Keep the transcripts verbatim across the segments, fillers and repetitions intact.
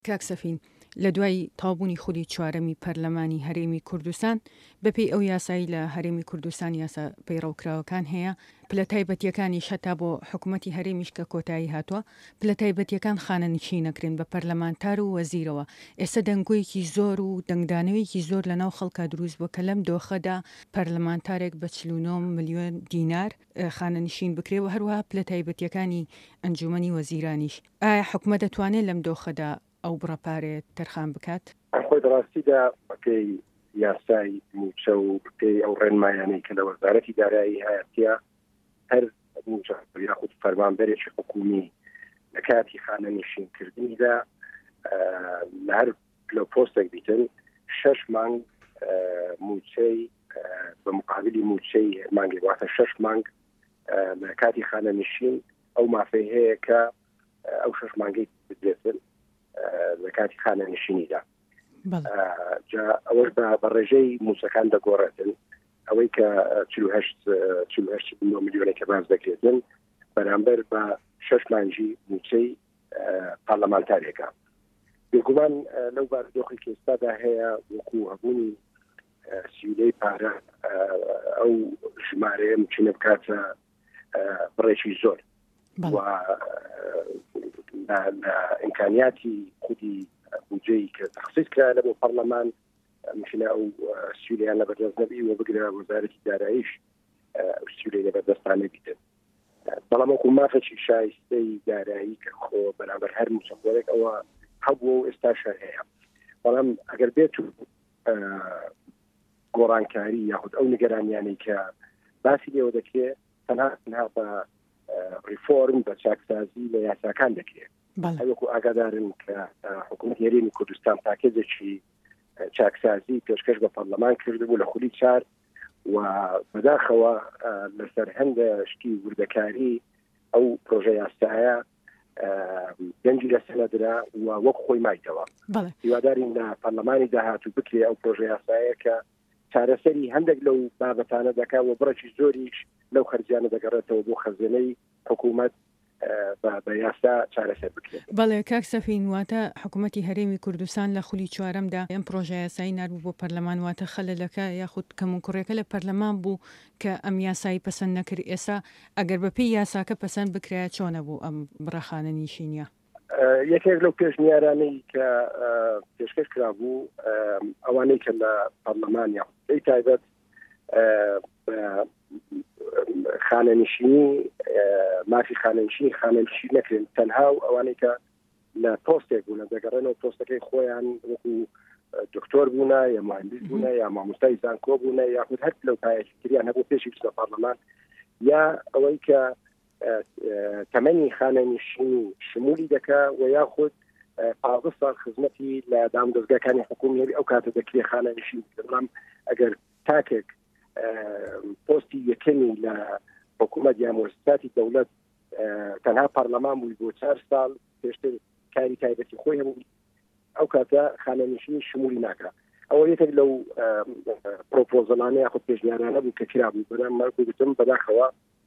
کاک سەفین لە دوای تاوبوونی خودی چوارەمی پەرلەمانی هەرێمی کوردستان بەپێی ئەو یاسایی لە هەرێمی کوردستان یاسا پەیڕەوکراوەکان هەیە پلە تایبەتیەکانی شەتا بۆ حکوومەتی هەرێمیش کە کۆتایی هاتووە پلە تایبەتیەکان خانەنشین نەکرێن بە پەرلەمانتار و وەزیرەوە. ئێستا دەنگۆیەکی زۆر و دەنگدانەوەیەکی زۆر لە ناو خەڵکا دروست بووە کە لەم دۆخەدا پەرلەمانتارێک بە چل و نۆ ملیۆن دینار خانەنشین بکرێ و هەروەها پلە تایبەتیەکانی ئەنجومەنی وەزیرانیش. ئایا حکوومەت دەتوانێت لەم دۆخەدا ئەو بڕەپارێت تەرخان بکات؟ خۆی ڕاستیدا بەپێی یاسای موچە و بەپێی ئەو ڕێنمایانەی کە لە وەزارەتی دارایی هەیەتیا هەر موچە یاخود فەرمانبەرێکی حکومی لە کاتی خانەنشینکردنیدا لە هەر لە پۆستێک بیتن شەش مانگ موچەی بە مقابلی موچەی مانگی واتە شەش مانگ لە کاتی خانەنشین ئەو مافەی هەیە کە ئەو شەش مانگەی بدرێتن لە کاتی خانەنشینیدا. ئەوەش بە ڕێژەی موچەکان دەگۆڕێتن ئەوەی کە چل و هەشت ملیۆنێکە باز دەکرێتن بەرامبەر بە شەش مانگی موچەی پارلەمانتارێکە. بێگومان لەو بارودۆخی کە ئێستادا هەیە وەکو هەبوونی سیولەی پارە ئەو ژمارەیە ممکنە بکاتە بڕێکی زۆر و لە ئیمکانیاتی خودی بودجەی کە تەخسیس کرا لە بۆ پەرلەمان ممکنە ئەو سیولەیان لەبەردەست نەبی و بگرە وەزارەتی داراییش ئەو سیولەی لەبەردەستان نەبیتن. بەڵام وەکو مافێکی شایستەی دارایی کە خۆ بەرامبەر هەر موچەخۆرێک ئەوە هەبووە و ئێستاشە هەیە. بەڵام ئەگەر بێت و گۆڕانکاری یاخود ئەو نیگەرانیانەی کە باسی لێوە دەکرێت تەنها بە ریفۆرم بە چاکسازی لە یاساکان دەکرێت. هەوەکو ئاگادارن کە حکوومەتی هەرێمی کوردستان پاکێجێکی چاکسازی پێشکەش بە پەرلەمان کردبوو لە خولی چار و بەداخەوە لەسەر هەندە شتی وردەکاری ئەو پرۆژە یاسایە دەنگی لەسەنەدرا و وەک خۆی مایتەوە. هیوادارین لە پەرلەمانی داهاتوو بکرێ ئەو پرۆژە یاسایە کە چارەسەری هەندێک لەو بابەتانە دەکات و بڕێکی زۆریش لەو خەرجیانە دەگەڕێتەوە بۆ خەزانەی حکوومەت بە یاسا چارەسەر بکرێت. بەڵێ کاک سەفین واتە حکوومەتی هەرێمی کوردستان لە خولی چوارەمدا ئەم پرۆژە یاسایی نردبوو بۆ پەرلەمان واتە خەلەلەکە یاخود کەمونکوڕێکە لە پەرلەمان بوو کە ئەم یاسایی پەسەند نەکرد. ئێستا ئەگەر بەپێی یاساکە پەسەند بکرێت چۆنە بوو ئەم بڕەخانە نشینیە؟ یەکێک لەو پێشنیارانەی کە پێشکەش کرابوو ئەوانەی کە لە پەرلەمان یاخود تایبەت خانەنشینی مافی خانەنشینی خانەنشین نەکرێن تەنها و ئەوانەی کە لە پۆستێک بوون دەگەڕێنەوە پۆستەکەی خۆیان وەکو دکتۆر بوونە یا مهندس بوونە یا مامۆستای زانکۆ بوونە یاخود هەر لەو پایەکتریان هەبوو پێشی بچنە پەرلەمان یا ئەوەی کە تەمەنی خانەنشینی شمولی دەکا و یاخود پازدە ساڵ خزمەتی لە دامدەستگاکانی حکوومی ئەو کاتە دەکرێت خانەنشین. بەڵام ئەگەر تاکێک پۆستی یەکەمی لە حکوومەت یا مؤسساتی دەوڵەت تەنها پەرلەمان بووی بۆ چار ساڵ پێشتر کاری تایبەتی خۆی هەبوو ئەو کاتە خانەنشینی شمولی ناکات. ئەوە یەکێک لەو پرۆپۆزەلانە یاخود پێشنیارانە بوو کە کرابوو. بەڵام مەرگو گوتم بەداخەوە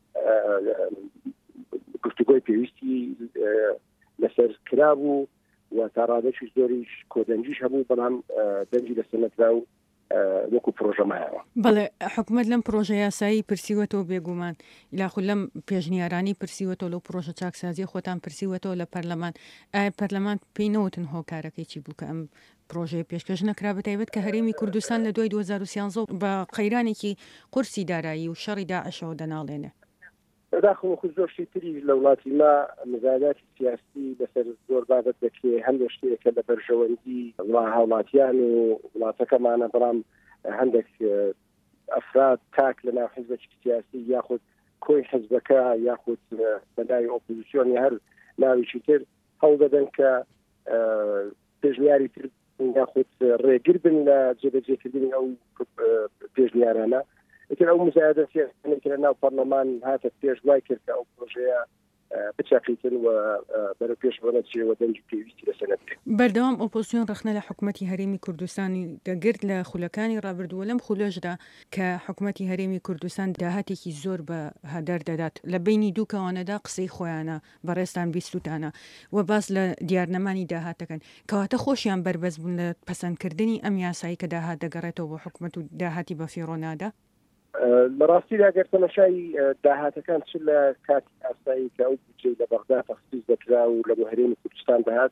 گفتوگۆی پێویستی لەسەر کرابوو و تا ڕادێکی زۆریش کۆدەنجیش هەبوو بەڵام دەنجی لەسەنەدرا و وەکو پرۆژەمایەوە. بەڵێ حکوومەت لەم پرۆژە یاسایی پرسیوەتەوە بێگومان یاخود لەم پێشنیارانی پرسیوەتەوە لەو پرۆژە چاکسازی خۆتان پرسیوەتەوە لە پەرلەمان. ئایا پەرلەمان پێی نەوتن هۆکارەکەی چی بوو کە ئەم پرۆژەیە پێشکەش نەکرا بەتایبەت کە هەرێمی کوردستان لە دوای دوو هەزار و سیانزە بە قەیرانێکی قورسی دارایی و شەڕی داعشەوە دەناڵێنێ؟ بەداخەوە خود زۆر تری لە وڵاتی ما مزایداتی سیاسی لەسەر زۆر بابەت دەکرێت هەندێک شتێکە لە بەرژەوەندی هاوڵاتیان و وڵاتەکەمانە. بەڵام هەندێک ئەفراد تاک لە ناو حیزبێکی سیاسی یاخود کۆی حیزبەکە یاخود بەلای ئۆپۆزیسیۆنی هەر ناویشی تر هەوڵ دەدەن کە پێشنیاری تر یاخود ڕێگر بن لە جێبەجێکردنی ئەو پێشنیارانە. ئەو مزایدە سیاسیانێک لە ناو پەرلەمان هاتە پێش وای کرد کە ئەو پرۆژەیە بچاقیتن و بەرە پێش ڕەنەچێەوە دەنج پێویستی لەسەر بەردەوام ئۆپۆزیۆن ڕخنە لە حکوومەتی هەرێمی کوردستانی دەگرت لە خولەکانی ڕابردووە لەم خولەشدا کە حکوومەتی هەرێمی کوردستان داهاتێکی زۆر بە هەدەر دەدات لە بینی دوو کەوانەدا قسەی خۆیانە بەڕێستان بیستوتانە و باس لە دیارنەمانی داهاتەکەن کەواتە خۆشیان بربەز بوون لە پەسەندکردنی ئەم یاسایی کە داهات دەگەڕێتەوە بۆ حکوومەت و داهاتی بە فیڕۆنادا لە ڕاستیدا گەر تەماشای داهاتەکان چ لە کاتی ئاسایی کە ئەو بودجەی لە بەغدا تەخسیس دەکرا و لە بۆ هەرێمی کوردستان داهات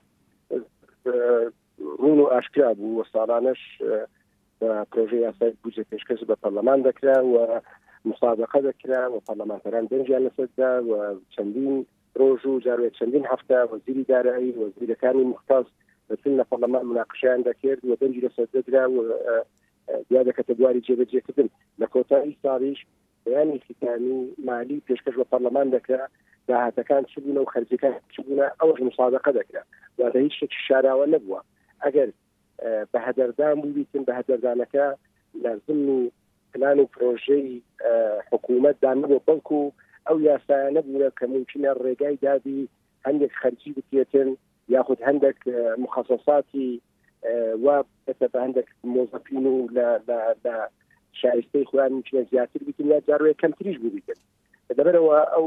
ڕون و ئاشکرا بوو و ساڵانەش بە پرۆژەی یاسای بودجە پێشکەش بە پەرلەمان دەکرا و مسابقە دەکرا و پەرلەمانتەران دەنجیان لەسەردا و چەندین ڕۆژ و جاروێت چەندین هەفتە وەزیری دارایی وەزیرەکانی مختاس بەچون لە پەرلەمان مناقشەیان دەکرد و دەنجی لەسەر دەدرا و یا دەکەتە بواری جێبەجێکردن لە کۆتایی ساڵیش بەیانی ختامی مالی پێشکەش بە پەرلەمان دەکرا داهاتەکان چ بوونە و خەرجەکان چ بوونە ئەوەش مسابقە دەکرا واتە هیچ شتێکی شاراوە نەبووە ئەگەر بە هەدەردان بوویتن بە هەدەردانەکە لە ضمنی پلان و پرۆژەی حکوومەتدا نەبوو بەڵکو ئەو یاسایە نەبووە کە ممکنە ڕێگای دادی هەندێک خەرجی بکرێتن یاخود هەندێک مخەسەساتی وا بە هەندێک مۆزەفین و لە شایستەی خۆیان ممکنە زیاتر بیتن یا جاروێک کەمتریش بوو بیتن لەبەرەوە ئەو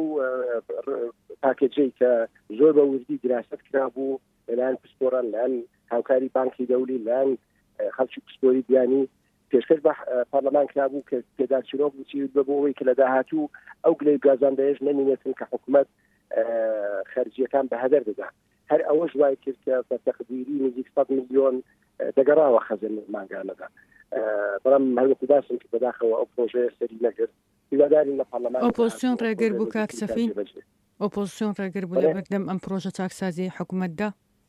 پاکێجەی کە زۆر بە وردی دراست کرابوو لەلایەن پسپۆران لەلایەن هاوکاری بانکی دەولی لەلایەن خەڵکی پسپۆری بیانی پێشکەش بە پەرلەمان کرابوو کە پێداچیرۆ بچی بەبەوەی کە لە داهاتوو ئەو گلەی گازاندەیەش نەمینێتن کە حکوومەت خەرجیەکان بە هەدەر دەدا هەر ئەوەش وای کرد کە بە تەقدیری نزیک سەد میلیۆن دەگەڕاوە خەزم ماگانەدا بەڵام هەروەکو باسم کە بەداخەوە ئەو پرۆژەیە سەری نەکرد هیوادارین لە پەرلەمان ئۆپۆزیسیۆن ڕێگر بوو کاک سەفین ئۆپۆزیسیۆن ڕێگر بوو لە بەردەم ئەم پرۆژە چاکسازی حکوومەتدا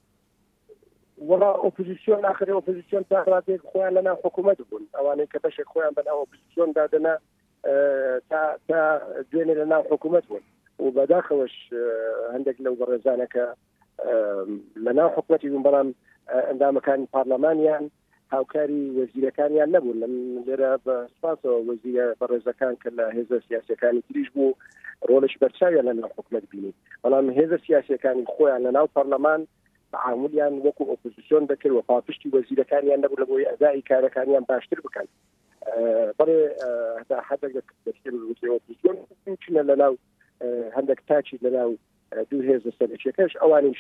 وڵا ئۆپۆزیسیۆن ئاخر ئۆپۆزیسیۆن تاڕاتێک خۆیان لەناو حکوومەت بوون ئەوانەی کە بەشێک خۆیان بەناو ئۆپۆزیسیۆن دادەنا تا تا دوێنێ لەناو حکوومەت بوون و بەداخەوەش هەندێک لەو بەڕێزانەکە لەناو حکوومەتی بوون بەڵام ئەندامەکانی پارلەمانیان هاوکاری وەزیرەکانیان نەبوون لێرە بە سپاسەوە وەزیرە بەڕێزەکان کە لە هێزە سیاسەکانی تریش بوو ڕۆڵش بەرچاویان لەناو حکوومەت بینی بەڵام هێزە سیاسەکانی خۆیان لەناو پەرلەمان تعاملیان وەکو ئۆپۆزیسیۆن دەکرد و پاپشتی وەزیرەکانیان نەبوو لە بۆی ئەدای کارەکانیان باشتر بکەن بەڵێ هەتا حەدەک ئۆپۆزیسیۆن چونە لەناو هەندێک تاچی لەناو دوو هێزە سەرچێکەش ئەوانیش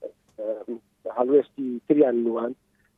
هەڵوێستی تریان نوان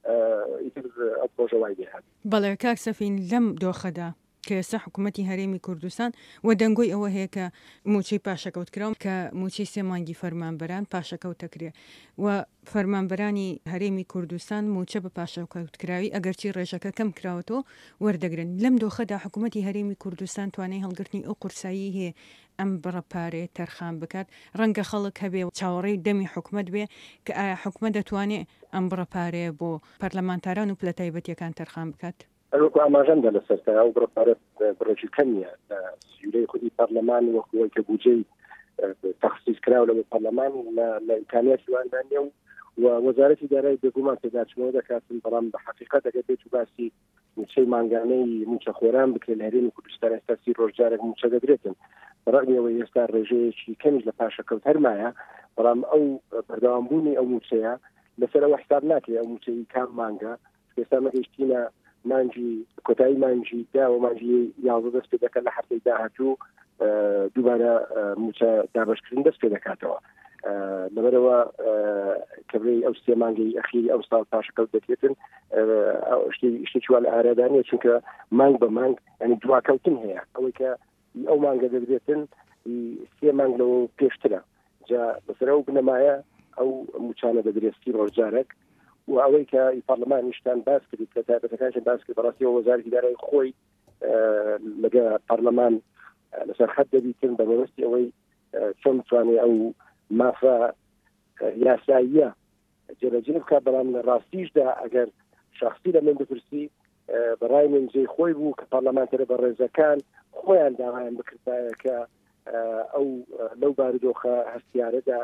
بەڵێ کاک سەفین لەم دۆخەدا کە ئێستا حکوومەتی هەرێمی کوردستان و دەنگۆی ئەوە هەیە کە موچەی پاشەکەوت کراوم کە موچەی سێ مانگی فەرمانبەران پاشەکەوتەکرێ و فەرمانبەرانی هەرێمی کوردستان موچە بە پاشەکەوتکراوی ئەگەرچی ڕێژەکە کەم کراوەتەوە وەردەگرن لەم دۆخەدا حکوومەتی هەرێمی کوردستان توانای هەڵگرتنی ئەو قورسایی هەیە ئەم بڕەپارێ تەرخان بکات ڕەنگە خەڵک هەبێ چاوەڕێی دەمی حکوومەت بێ کە ئایا حکوومەت دەتوانێت ئەم بڕەپارێ بۆ پەرلەمانتاران و پلە تایبەتیەکان تەرخان بکات ئەوکو ئاماژەندە لەسەرتا ئەو بڕەپارەت بڕێکی کەمیە لە سیورەی خودی پەرلەمان وەکوەوەی کە بودجەی تەخسیس کراوە لە پەرلەمان لە ئیمکانیاتی واندانیە و وەزارەتی دارایی بێگومان پێداچمەوە دەکاتن بەڵام بە حەقیقەت دەگەر بێت و باسی موچەی مانگانەی موچە خۆران بکرێت لە هەرێمی کوردستان ئێستا سی ڕۆژجارێک موچە دەدرێتن بەڕەگمیەوەی ئێستا ڕێژەیەکی کەمیش لە پاشەکەوت هەرمایە بەڵام ئەو بەردەوامبوونی ئەو موچەیە لەسەر ئەوە حساب ناکرێت ئەو موچەی کام مانگە ئێستا مەگەیشتینە مانجی کۆتایی مانجی دا و مانجی یازدە دەست پێ دەکات لە هەفتەی داهاتوو دووبارە موچە دابەشکردن دەست پێ دەکاتەوە لەبەرەوە کەبرەی ئەو سێ مانگی ئەخیری ئەو ساڵ پاشەکەوت دەکرێتن شتێکی وا لە ئارادانیە چونکە مانگ بە مانگ ینی دواکەوتن هەیە ئەوەی کە ئەو مانگە دەبرێتن سێ مانگ لەوە پێشترە جا بەسەر ئەو بنەمایە ئەو موچانە دەدرێت سی ڕۆژجارێک و ئەوەی کە پەرلەمانیشتان باس کردی کە تایبەتەکانیان باس کرد بەڕاستیەوە وەزارەتی دارایی خۆی لەگە پەرلەمان لەسەر حەد دەبیتن بە مەبەستی ئەوەی چۆن بتوانێت ئەو مافە یاساییە جێبەجێ بکات بەڵام لە ڕاستیشدا ئەگەر شخصی لە من بپرسی بەڕای من جێی خۆی بوو کە پەرلەمانتەرە بە ڕێزەکان خۆیان داوایان بکردایە کە ئەو لەو بارودۆخە هەستیارەدا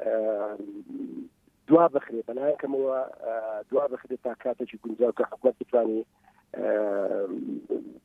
دوا بخرێت بەلایەکەمەوە دوا بخرێت تا کاتێکی گونجاو کە حکوومەت بتوانێت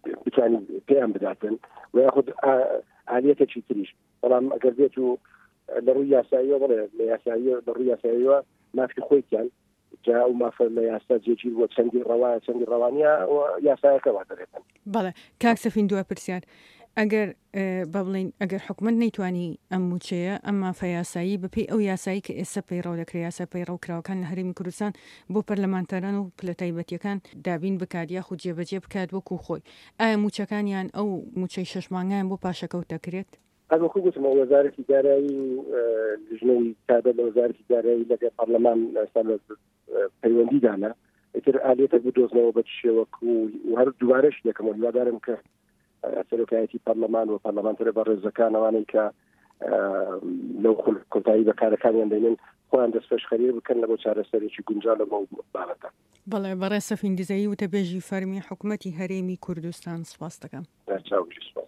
بتوانێت پێیان بداتن و یاخود ئالیەتێکی تریش بەڵام ئەگەر بێت و لە ڕووی یاساییەوە بڵێ لە یاساییە لە ڕووی یاساییەوە مافی خۆیان جا و مافە لە یاستا جێگیر بۆ چەندی ڕەوایە چەندی ڕەوانیە یاسایەکەوا دەرێتن. بەڵێ کاک سەفین دووە پرسیار ئەگەر بە بڵین ئەگەر حکومت نەیتوانی ئەم موچەیە ئەم مافە یاسایی بەپێی ئەو یاسایی کە ئێستا پەیڕەو دەکرێت یاسا پەیڕەوکراوەکان لە هەرێمی کوردستان بۆ پەرلەمانتەران و پلە تایبەتیەکان دابین بکات یاخود جێبەجێ بکات وەکو خۆی ئایا موچەکانیان ئەو موچەی شەش مانگیان بۆ پاشەکەوت دەکرێت؟ ئەمەکو گوتمە وەزارەتی دارایی و لژنەی تابە لە وەزارەتی دارایی لەگەڵ پەرلەمان پەیوەندیدانە ئیتر ئالێتە بدۆزنەوە بە شێوەکو و هەر دووارەش دەکەم و هیوادارم کە سەرۆکایەتی پەرلەمان و پەرلەمانتەرە بە ڕێزەکانەوانەی کە لەو کۆتایی بەکارەکانیان دەینن خۆیان دەستپێشخەری بکەن لە بۆ چارەسەرێکی گونجاو لەمە بابەتە. بەڵێ بەڕێ سەفین دیزایی وتە بێژی فەرمی حکوومەتی هەرێمی کوردستان سپاس دەکەم.